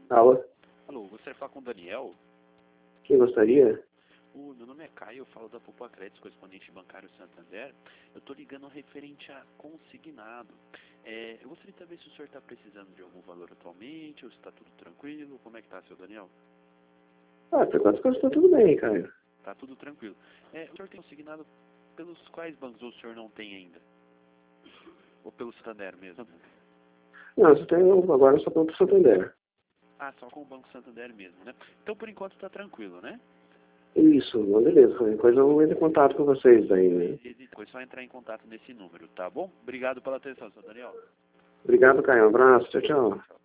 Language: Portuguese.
Alô? Alô, gostaria de falar com o Daniel? Quem gostaria? Meu nome é Caio, eu falo da Poupa Crédito, correspondente bancário Santander. Eu estou ligando referente a consignado. Eu gostaria de saber se o senhor está precisando de algum valor atualmente, ou se está tudo tranquilo. Como é que está, seu Daniel? Ah, por enquanto as coisas estão tudo bem, Caio. Está tudo tranquilo. O senhor tem consignado pelos quais bancos ou o senhor não tem ainda? Ou pelo Santander mesmo? Não, você tem agora só para o Santander. Ah, só com o Banco Santander mesmo, né? Então, por enquanto, está tranquilo, né? Isso, não, beleza. Qualquer coisa eu entro em contato com vocês aí, né? E depois só entrar em contato nesse número, tá bom? Obrigado pela atenção, seu Daniel. Obrigado, Caio. Um abraço. Tchau, tchau. Tchau.